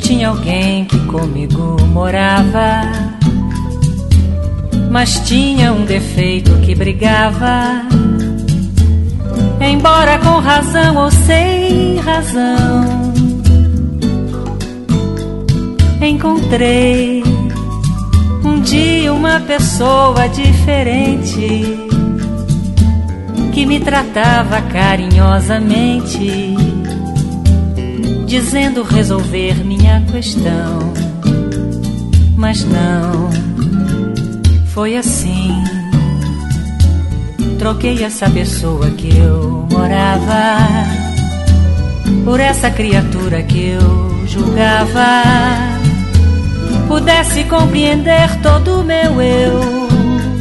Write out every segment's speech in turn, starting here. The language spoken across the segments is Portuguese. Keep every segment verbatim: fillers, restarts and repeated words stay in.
Tinha alguém que comigo morava, mas tinha um defeito que brigava. Embora com razão ou sem razão, encontrei um dia uma pessoa diferente que me tratava carinhosamente, dizendo resolver minha questão. Mas não foi assim. Troquei essa pessoa que eu morava por essa criatura que eu julgava pudesse compreender todo o meu eu.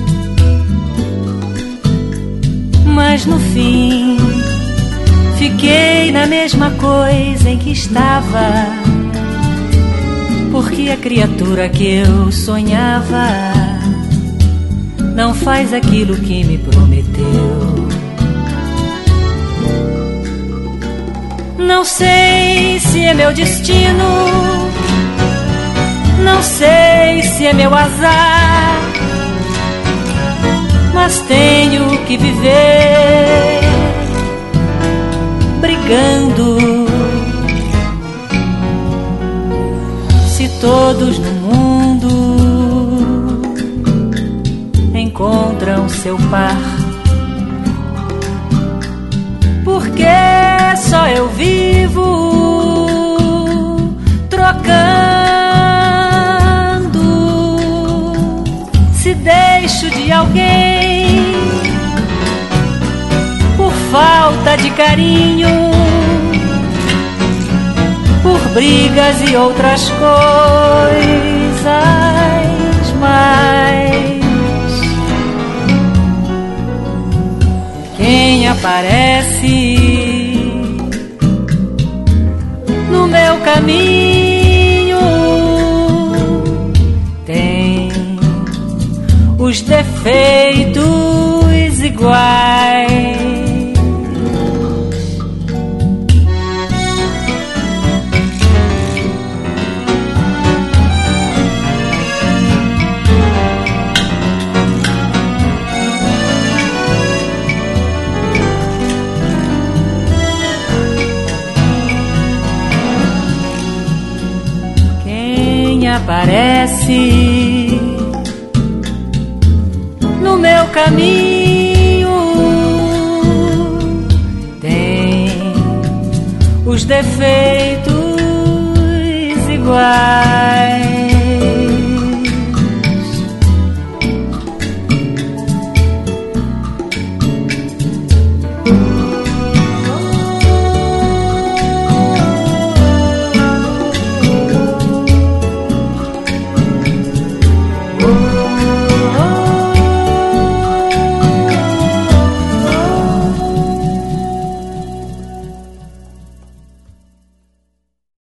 Mas no fim fiquei na mesma coisa em que estava, porque a criatura que eu sonhava não faz aquilo que me prometeu. Não sei se é meu destino, não sei se é meu azar, mas tenho que viver brigando. Se todos no mundo encontram seu par, porque só eu vivo trocando. Se deixo de alguém por falta de carinho, por brigas e outras coisas mais, quem aparece no meu caminho tem os defeitos iguais. Aparece no meu caminho tem os defeitos iguais.